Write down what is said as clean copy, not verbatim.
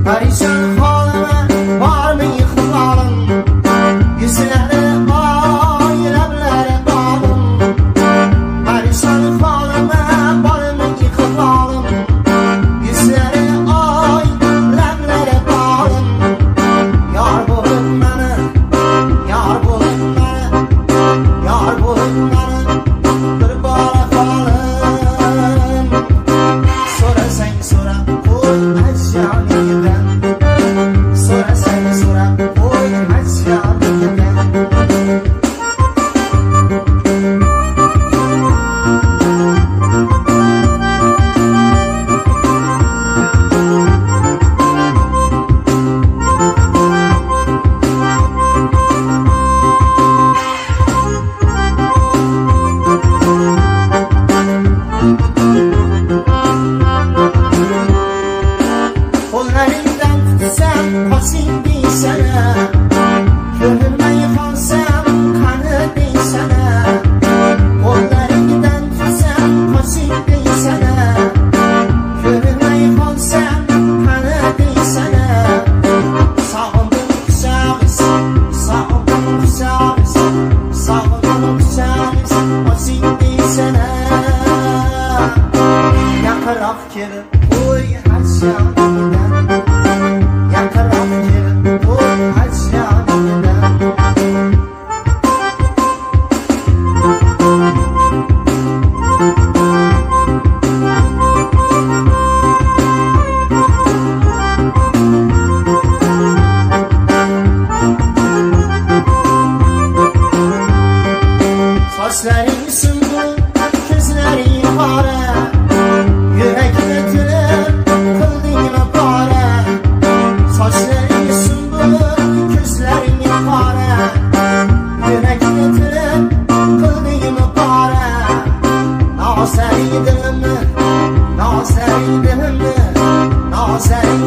Perişan halime var mı yıkılalım? Yüzleri aileleri bağlım. Perişan halime var mı yıkılalım? Yüzleri aileleri bağlım. Yar bulun beni, yar bulun beni, yar bulun beni. Bir bara kalım. Sonra sen sonra koy eşyanıyı. Sonra sen sonra koy eşyanıyı. Kollarından tutsam koşayım bir sana. Gönlüme yıkansam kanı bir sana. Kollarından tutsam koşayım bir sana. Gönlüme yıkansam kanı bir sana. Sağımın kuşağız, sağımın kuşağız, sağımın kuşağız, koşayım bir sana. Yakarak gelip koy aşağıdan. Yakarak gelip koy aşağıdan. Saçların sümbül, gözlerin kara. Yürekle tülüp kıldığını para. Saçların sümbül, gözlerin kara. Yürekle tülüp kıldığını para. Nazarıydım, nazarıydım, nazarıydım.